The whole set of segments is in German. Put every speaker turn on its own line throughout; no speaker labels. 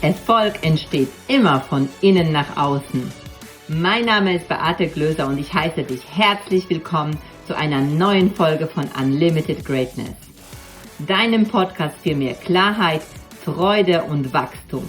Erfolg entsteht immer von innen nach außen. Mein Name ist Beate Glöser und ich heiße dich herzlich willkommen zu einer neuen Folge von Unlimited Greatness, deinem Podcast für mehr Klarheit, Freude und Wachstum.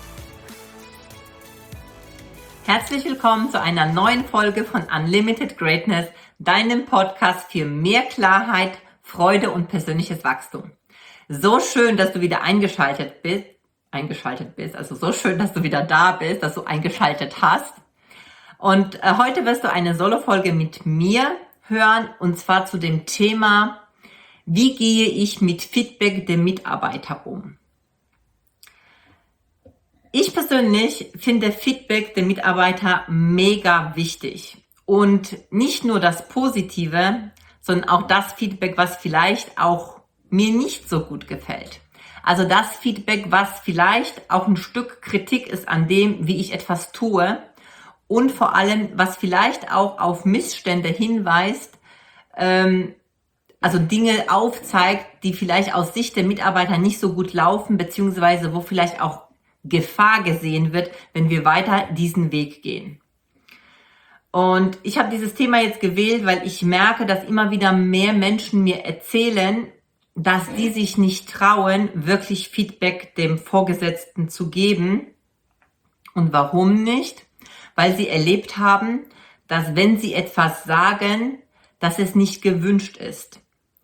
Herzlich willkommen zu einer neuen Folge von Unlimited Greatness, deinem Podcast für mehr Klarheit, Freude und persönliches Wachstum. So schön, dass du wieder eingeschaltet bist, also so schön, dass du wieder da bist, dass du eingeschaltet hast. Und heute wirst du eine Solo-Folge mit mir hören, und zwar zu dem Thema, wie gehe ich mit Feedback der Mitarbeiter um? Ich persönlich finde Feedback der Mitarbeiter mega wichtig. Und nicht nur das Positive, sondern auch das Feedback, was vielleicht auch mir nicht so gut gefällt. Also das Feedback, was vielleicht auch ein Stück Kritik ist an dem, wie ich etwas tue, und vor allem, was vielleicht auch auf Missstände hinweist, also Dinge aufzeigt, die vielleicht aus Sicht der Mitarbeiter nicht so gut laufen, beziehungsweise wo vielleicht auch Gefahr gesehen wird, wenn wir weiter diesen Weg gehen. Und ich habe dieses Thema jetzt gewählt, weil ich merke, dass immer wieder mehr Menschen mir erzählen, dass die sich nicht trauen, wirklich Feedback dem Vorgesetzten zu geben. Und warum nicht? Weil sie erlebt haben, dass wenn sie etwas sagen, dass es nicht gewünscht ist.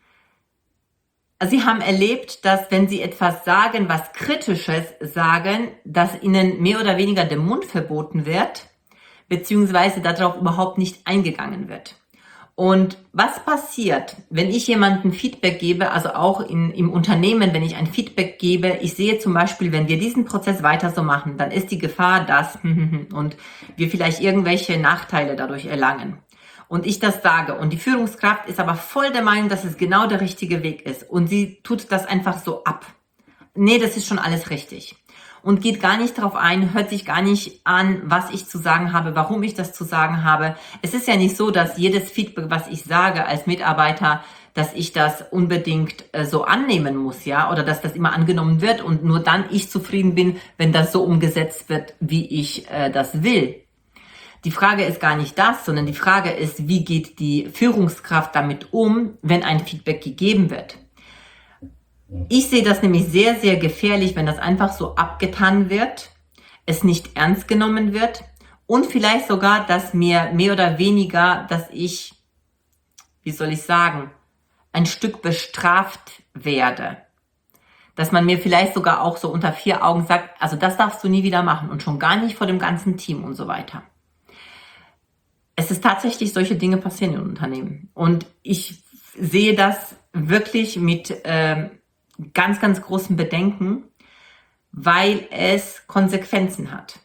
Sie haben erlebt, dass wenn sie etwas sagen, was Kritisches sagen, dass ihnen mehr oder weniger der Mund verboten wird, beziehungsweise darauf überhaupt nicht eingegangen wird. Und was passiert, wenn ich jemandem Feedback gebe, also auch im Unternehmen, wenn ich ein Feedback gebe, ich sehe zum Beispiel, wenn wir diesen Prozess weiter so machen, dann ist die Gefahr, dass und wir vielleicht irgendwelche Nachteile dadurch erlangen. Und ich das sage und die Führungskraft ist aber voll der Meinung, dass es genau der richtige Weg ist und sie tut das einfach so ab. Nee, das ist schon alles richtig. Und geht gar nicht darauf ein, hört sich gar nicht an, was ich zu sagen habe, warum ich das zu sagen habe. Es ist ja nicht so, dass jedes Feedback, was ich sage als Mitarbeiter, dass ich das unbedingt so annehmen muss, ja, oder dass das immer angenommen wird und nur dann ich zufrieden bin, wenn das so umgesetzt wird, wie ich das will. Die Frage ist gar nicht das, sondern die Frage ist, wie geht die Führungskraft damit um, wenn ein Feedback gegeben wird. Ich sehe das nämlich sehr, sehr gefährlich, wenn das einfach so abgetan wird, es nicht ernst genommen wird und vielleicht sogar, dass mir mehr oder weniger, dass ich, wie soll ich sagen, ein Stück bestraft werde. Dass man mir vielleicht sogar auch so unter 4 Augen sagt, also das darfst du nie wieder machen und schon gar nicht vor dem ganzen Team und so weiter. Es ist tatsächlich, solche Dinge passieren in Unternehmen. Und ich sehe das wirklich mit ganz, ganz großen Bedenken, weil es Konsequenzen hat.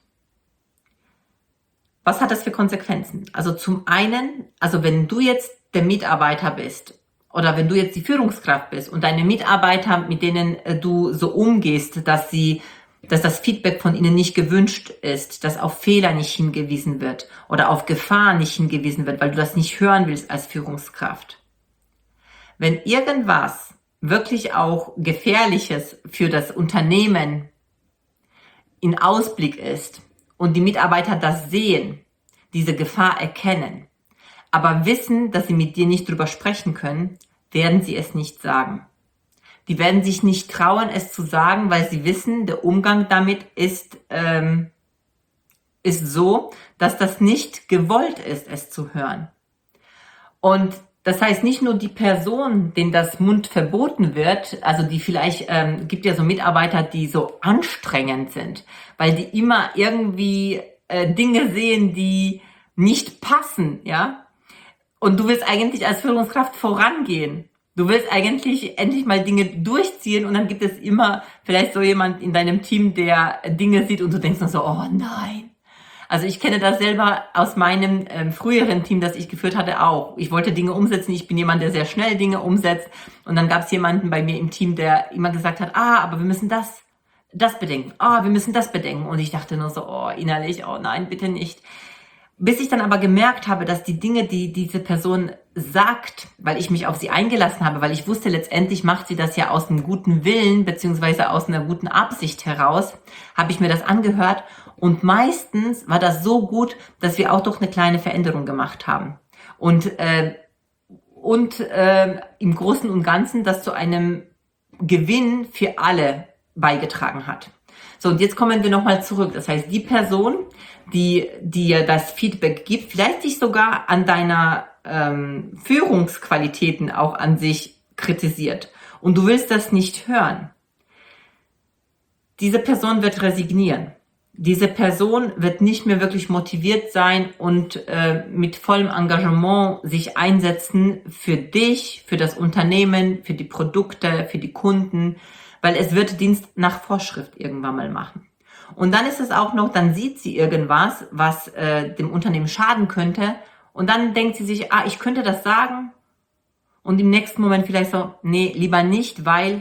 Was hat das für Konsequenzen? Also zum einen, also wenn du jetzt der Mitarbeiter bist oder wenn du jetzt die Führungskraft bist und deine Mitarbeiter, mit denen du so umgehst, dass das Feedback von ihnen nicht gewünscht ist, dass auf Fehler nicht hingewiesen wird oder auf Gefahr nicht hingewiesen wird, weil du das nicht hören willst als Führungskraft. Wenn irgendwas wirklich auch Gefährliches für das Unternehmen in Ausblick ist und die Mitarbeiter das sehen, diese Gefahr erkennen, aber wissen, dass sie mit dir nicht drüber sprechen können, werden sie es nicht sagen. Die werden sich nicht trauen, es zu sagen, weil sie wissen, der Umgang damit ist so, dass das nicht gewollt ist, es zu hören. Und das heißt, nicht nur die Person, denen das Mund verboten wird, also die vielleicht, gibt ja so Mitarbeiter, die so anstrengend sind, weil die immer irgendwie Dinge sehen, die nicht passen, ja. Und du willst eigentlich als Führungskraft vorangehen. Du willst eigentlich endlich mal Dinge durchziehen und dann gibt es immer vielleicht so jemand in deinem Team, der Dinge sieht und du denkst nur so, oh nein. Also ich kenne das selber aus meinem früheren Team, das ich geführt hatte, auch. Ich wollte Dinge umsetzen, ich bin jemand, der sehr schnell Dinge umsetzt und dann gab es jemanden bei mir im Team, der immer gesagt hat, aber wir müssen das bedenken, wir müssen das bedenken und ich dachte nur so, innerlich, oh nein, bitte nicht. Bis ich dann aber gemerkt habe, dass die Dinge, die diese Person sagt, weil ich mich auf sie eingelassen habe, weil ich wusste, letztendlich macht sie das ja aus einem guten Willen beziehungsweise aus einer guten Absicht heraus, habe ich mir das angehört und meistens war das so gut, dass wir auch doch eine kleine Veränderung gemacht haben. Und im Großen und Ganzen das zu einem Gewinn für alle beigetragen hat. So, und jetzt kommen wir nochmal zurück. Das heißt, die Person, die dir das Feedback gibt, vielleicht dich sogar an deiner Führungsqualitäten auch an sich kritisiert und du willst das nicht hören. Diese Person wird resignieren. Diese Person wird nicht mehr wirklich motiviert sein und mit vollem Engagement sich einsetzen für dich, für das Unternehmen, für die Produkte, für die Kunden, weil es wird Dienst nach Vorschrift irgendwann mal machen. Und dann ist es auch noch, dann sieht sie irgendwas, was dem Unternehmen schaden könnte und dann denkt sie sich, ich könnte das sagen und im nächsten Moment vielleicht so, nee, lieber nicht, weil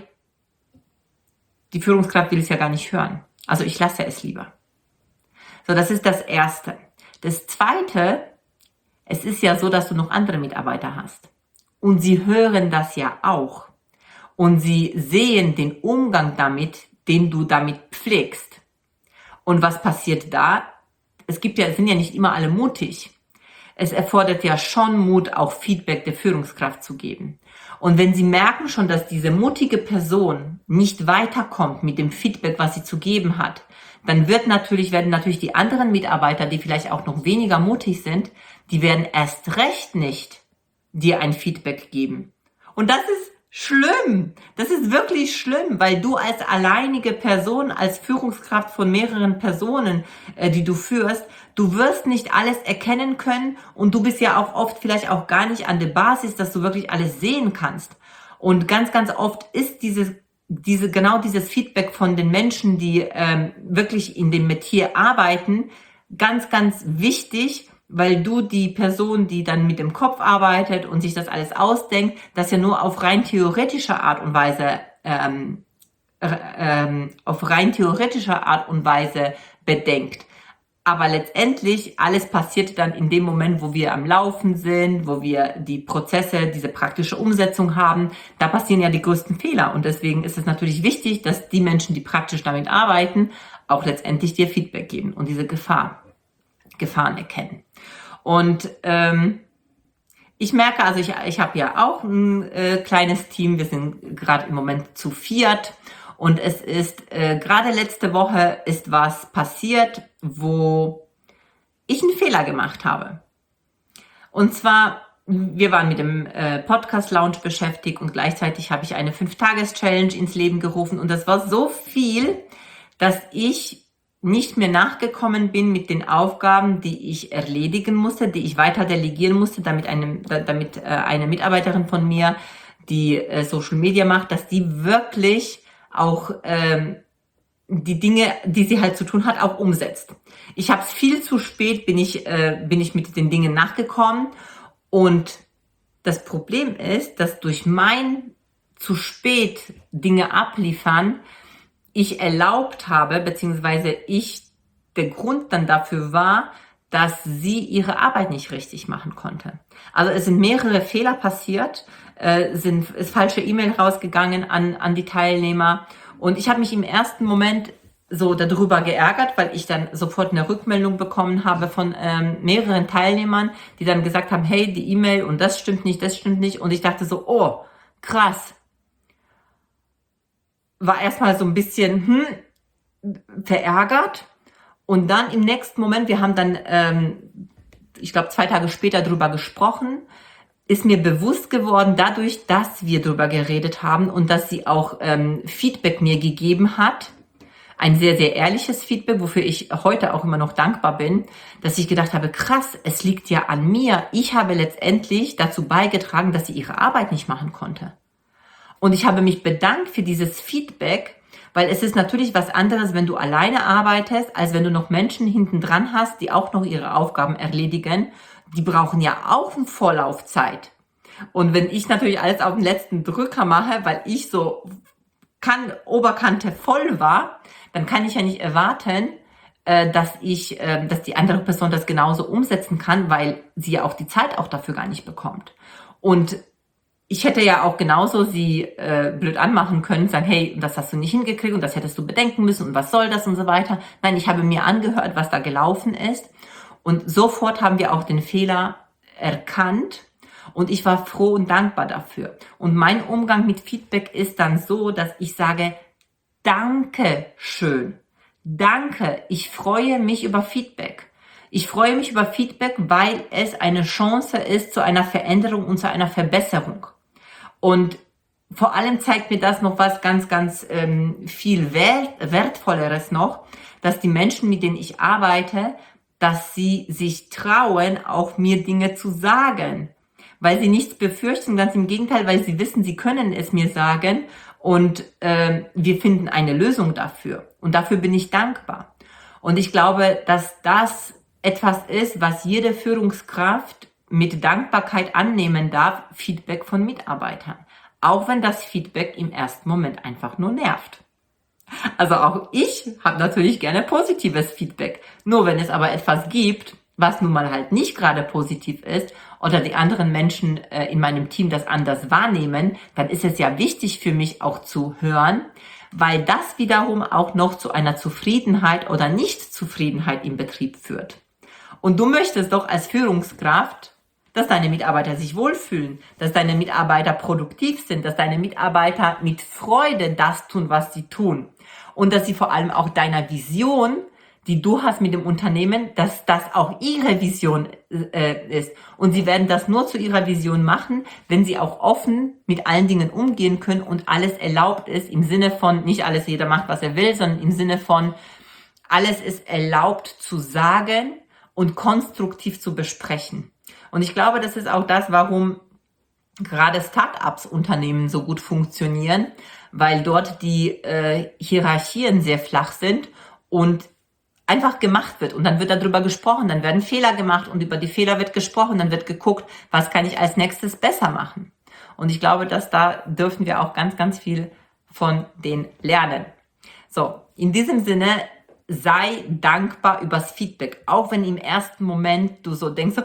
die Führungskraft will es ja gar nicht hören. Also ich lasse es lieber. So, das ist das Erste. Das Zweite, es ist ja so, dass du noch andere Mitarbeiter hast. Und sie hören das ja auch. Und sie sehen den Umgang damit, den du damit pflegst. Und was passiert da? Sind ja nicht immer alle mutig. Es erfordert ja schon Mut, auch Feedback der Führungskraft zu geben. Und wenn sie merken schon, dass diese mutige Person nicht weiterkommt mit dem Feedback, was sie zu geben hat, dann werden natürlich die anderen Mitarbeiter, die vielleicht auch noch weniger mutig sind, die werden erst recht nicht dir ein Feedback geben. Und das ist schlimm. Das ist wirklich schlimm, weil du als alleinige Person, als Führungskraft von mehreren Personen, die du führst, du wirst nicht alles erkennen können und du bist ja auch oft vielleicht auch gar nicht an der Basis, dass du wirklich alles sehen kannst. Und ganz, ganz oft ist dieses Feedback von den Menschen, die wirklich in dem Metier arbeiten, ganz, ganz wichtig, weil du die Person, die dann mit dem Kopf arbeitet und sich das alles ausdenkt, das ja nur auf rein theoretischer Art und Weise bedenkt. Aber letztendlich, alles passiert dann in dem Moment, wo wir am Laufen sind, wo wir die Prozesse, diese praktische Umsetzung haben. Da passieren ja die größten Fehler. Und deswegen ist es natürlich wichtig, dass die Menschen, die praktisch damit arbeiten, auch letztendlich dir Feedback geben und diese Gefahren erkennen. Und ich merke, also ich habe ja auch ein kleines Team. Wir sind gerade im Moment zu 4. Und es ist, gerade letzte Woche ist was passiert, wo ich einen Fehler gemacht habe. Und zwar, wir waren mit dem Podcast-Lounge beschäftigt und gleichzeitig habe ich eine 5-Tages-Challenge ins Leben gerufen. Und das war so viel, dass ich nicht mehr nachgekommen bin mit den Aufgaben, die ich erledigen musste, die ich weiter delegieren musste, damit eine Mitarbeiterin von mir, die Social Media macht, dass die wirklich auch die Dinge, die sie halt zu tun hat, auch umsetzt. Ich habe es viel zu spät, bin ich mit den Dingen nachgekommen und das Problem ist, dass durch mein zu spät Dinge abliefern, ich erlaubt habe, beziehungsweise der Grund dann dafür war, dass sie ihre Arbeit nicht richtig machen konnte. Also es sind mehrere Fehler passiert, ist falsche E-Mail rausgegangen an die Teilnehmer und ich habe mich im ersten Moment so darüber geärgert, weil ich dann sofort eine Rückmeldung bekommen habe von mehreren Teilnehmern, die dann gesagt haben, hey, die E-Mail und das stimmt nicht und ich dachte so, oh, krass. War erstmal so ein bisschen verärgert und dann im nächsten Moment, wir haben dann, ich glaube 2 Tage später drüber gesprochen, ist mir bewusst geworden, dadurch, dass wir drüber geredet haben und dass sie auch Feedback mir gegeben hat, ein sehr, sehr ehrliches Feedback, wofür ich heute auch immer noch dankbar bin, dass ich gedacht habe, krass, es liegt ja an mir. Ich habe letztendlich dazu beigetragen, dass sie ihre Arbeit nicht machen konnte. Und ich habe mich bedankt für dieses Feedback, weil es ist natürlich was anderes, wenn du alleine arbeitest, als wenn du noch Menschen hinten dran hast, die auch noch ihre Aufgaben erledigen. Die brauchen ja auch eine Vorlaufzeit. Und wenn ich natürlich alles auf den letzten Drücker mache, weil ich so Oberkante voll war, dann kann ich ja nicht erwarten, dass die andere Person das genauso umsetzen kann, weil sie ja auch die Zeit auch dafür gar nicht bekommt. Und ich hätte ja auch genauso sie blöd anmachen können, sagen, hey, das hast du nicht hingekriegt und das hättest du bedenken müssen und was soll das und so weiter. Nein, ich habe mir angehört, was da gelaufen ist und sofort haben wir auch den Fehler erkannt und ich war froh und dankbar dafür. Und mein Umgang mit Feedback ist dann so, dass ich sage, danke schön, danke, ich freue mich über Feedback. Ich freue mich über Feedback, weil es eine Chance ist zu einer Veränderung und zu einer Verbesserung. Und vor allem zeigt mir das noch was ganz, ganz viel Wertvolleres noch, dass die Menschen, mit denen ich arbeite, dass sie sich trauen, auch mir Dinge zu sagen. Weil sie nichts befürchten, ganz im Gegenteil, weil sie wissen, sie können es mir sagen und wir finden eine Lösung dafür. Und dafür bin ich dankbar. Und ich glaube, dass das etwas ist, was jede Führungskraft mit Dankbarkeit annehmen darf, Feedback von Mitarbeitern. Auch wenn das Feedback im ersten Moment einfach nur nervt. Also auch ich habe natürlich gerne positives Feedback. Nur wenn es aber etwas gibt, was nun mal halt nicht gerade positiv ist oder die anderen Menschen in meinem Team das anders wahrnehmen, dann ist es ja wichtig für mich auch zu hören, weil das wiederum auch noch zu einer Zufriedenheit oder Nichtzufriedenheit im Betrieb führt. Und du möchtest doch als Führungskraft, dass deine Mitarbeiter sich wohlfühlen, dass deine Mitarbeiter produktiv sind, dass deine Mitarbeiter mit Freude das tun, was sie tun. Und dass sie vor allem auch deiner Vision, die du hast mit dem Unternehmen, dass das auch ihre Vision ist. Und sie werden das nur zu ihrer Vision machen, wenn sie auch offen mit allen Dingen umgehen können und alles erlaubt ist, im Sinne von, nicht alles jeder macht, was er will, sondern im Sinne von, alles ist erlaubt zu sagen und konstruktiv zu besprechen. Und ich glaube, das ist auch das, warum gerade Start-ups Unternehmen so gut funktionieren, weil dort die Hierarchien sehr flach sind und einfach gemacht wird. Und dann wird darüber gesprochen, dann werden Fehler gemacht und über die Fehler wird gesprochen, dann wird geguckt, was kann ich als nächstes besser machen. Und ich glaube, dass da dürfen wir auch ganz, ganz viel von denen lernen. So, in diesem Sinne, sei dankbar übers Feedback, auch wenn im ersten Moment du so denkst,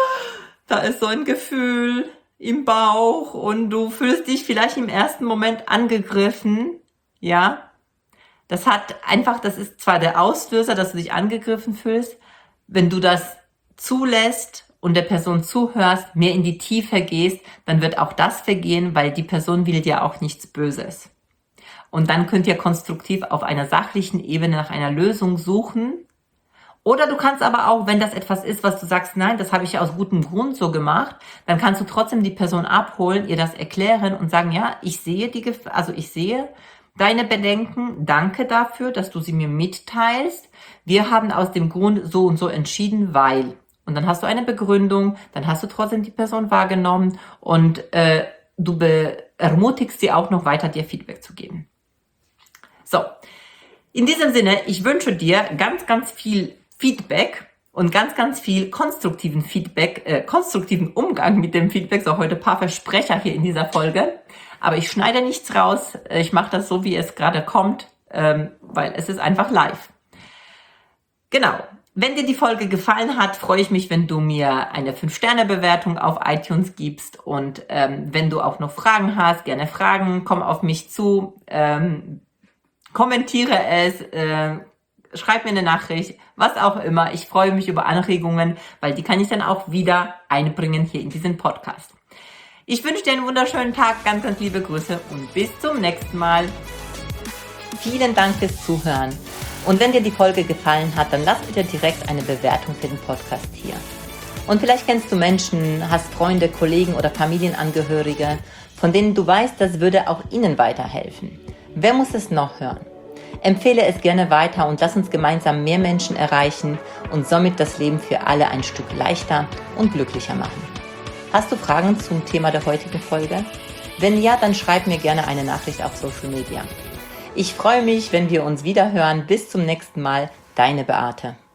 da ist so ein Gefühl im Bauch und du fühlst dich vielleicht im ersten Moment angegriffen, ja. Das ist zwar der Auslöser, dass du dich angegriffen fühlst, wenn du das zulässt und der Person zuhörst, mehr in die Tiefe gehst, dann wird auch das vergehen, weil die Person will dir auch nichts Böses. Und dann könnt ihr konstruktiv auf einer sachlichen Ebene nach einer Lösung suchen. Oder du kannst aber auch, wenn das etwas ist, was du sagst, nein, das habe ich aus gutem Grund so gemacht, dann kannst du trotzdem die Person abholen, ihr das erklären und sagen, ja, ich sehe deine Bedenken, danke dafür, dass du sie mir mitteilst. Wir haben aus dem Grund so und so entschieden, weil. Und dann hast du eine Begründung, dann hast du trotzdem die Person wahrgenommen und du ermutigst sie auch noch weiter, dir Feedback zu geben. So, in diesem Sinne, ich wünsche dir ganz, ganz viel Feedback und ganz, ganz viel konstruktiven Umgang mit dem Feedback. So, heute ein paar Versprecher hier in dieser Folge. Aber ich schneide nichts raus. Ich mache das so, wie es gerade kommt, weil es ist einfach live. Genau. Wenn dir die Folge gefallen hat, freue ich mich, wenn du mir eine 5-Sterne-Bewertung auf iTunes gibst. Und wenn du auch noch Fragen hast, gerne Fragen, komm auf mich zu, kommentiere es, schreib mir eine Nachricht, was auch immer. Ich freue mich über Anregungen, weil die kann ich dann auch wieder einbringen hier in diesen Podcast. Ich wünsche dir einen wunderschönen Tag, ganz, ganz liebe Grüße und bis zum nächsten Mal. Vielen Dank fürs Zuhören. Und wenn dir die Folge gefallen hat, dann lass bitte direkt eine Bewertung für den Podcast hier. Und vielleicht kennst du Menschen, hast Freunde, Kollegen oder Familienangehörige, von denen du weißt, das würde auch ihnen weiterhelfen. Wer muss es noch hören? Empfehle es gerne weiter und lass uns gemeinsam mehr Menschen erreichen und somit das Leben für alle ein Stück leichter und glücklicher machen. Hast du Fragen zum Thema der heutigen Folge? Wenn ja, dann schreib mir gerne eine Nachricht auf Social Media. Ich freue mich, wenn wir uns wieder hören. Bis zum nächsten Mal, deine Beate.